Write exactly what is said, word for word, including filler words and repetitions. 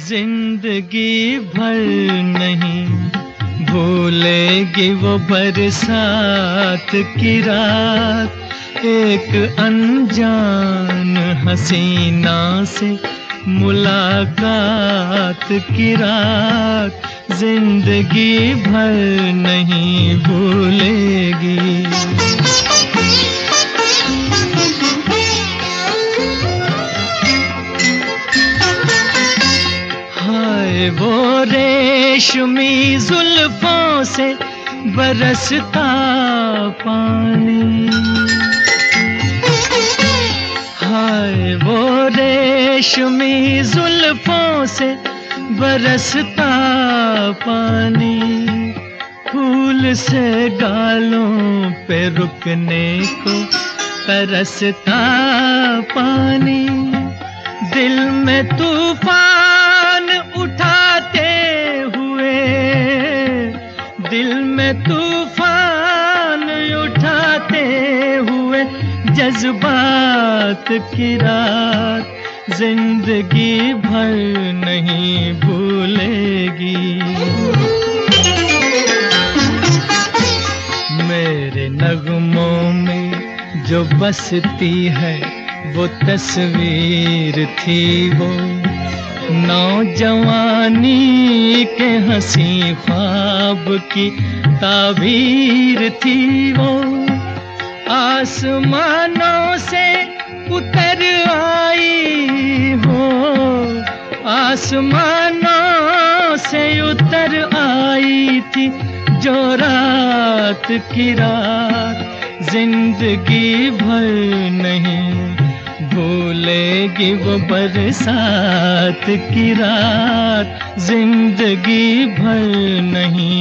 जिंदगी भर नहीं भूलेगी वो बरसात की रात, एक अनजान हसीना से मुलाकात की रात, जिंदगी भर नहीं भूलेगी। हाय वो रेशमी जुल्फों से बरसता पानी, हाय वो रेशमी जुल्फों से बरसता पानी, फूल से गालों पे रुकने को तरसता पानी, दिल में तूफान उठाते हुए, दिल में तूफान उठाते हुए जज्बात की रात, जिंदगी भर नहीं भूलेगी। मेरे नगमों में जो बसती है वो तस्वीर थी, वो नौजवानी के हंसी ख्वाब की ताबीर थी, वो आसमानों से उतर आई हो, आसमानों से उतर आई थी जो रात की रात, जिंदगी भर नहीं भूलेगी वो बरसात की रात, जिंदगी भर नहीं